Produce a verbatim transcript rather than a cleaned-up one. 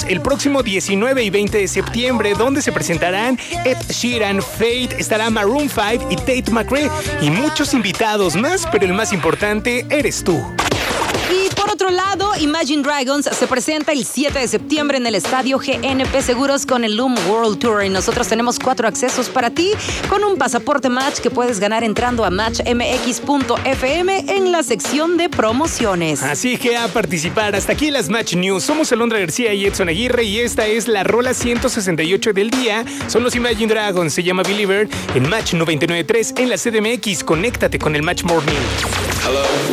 el próximo diecinueve y veinte de septiembre, donde se presentarán Ed Sheeran, Fate, estará Maroon cinco y Tate McRae y muchos invitados más, pero el más importante eres tú. Y por otro lado, Imagine Dragons se presenta el siete de septiembre en el estadio G N P Seguros con el Loom World Tour. Y nosotros tenemos cuatro accesos para ti con un pasaporte Match que puedes ganar entrando a match m x punto f m en la sección de promociones. Así que a participar. Hasta aquí las Match News. Somos Alondra García y Edson Aguirre y esta es la rola ciento sesenta y ocho del día. Son los Imagine Dragons. Se llama Believer en Match noventa y nueve punto tres en la C D M X. Conéctate con el Match Morning. Hello.